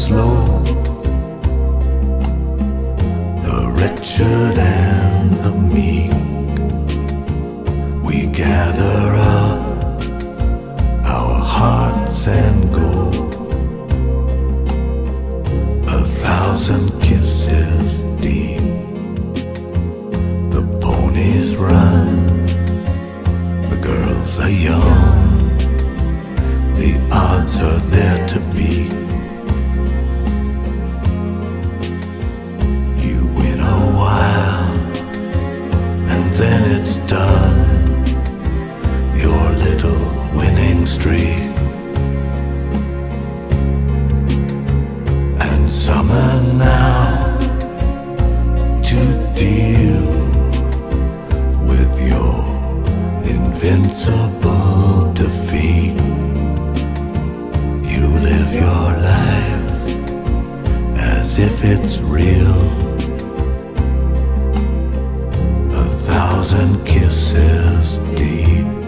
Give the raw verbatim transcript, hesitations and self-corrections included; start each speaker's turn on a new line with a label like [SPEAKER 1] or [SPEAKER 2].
[SPEAKER 1] slow. The wretched and the meek, we gather up our hearts and go. A thousand kisses deep, the ponies run, the girls are young, the odds are there to beat. You win a while, and then it's done, your little winning streak. And summer now to deal with your invincible defeat. You live your life as if it's real. A thousand kisses deep.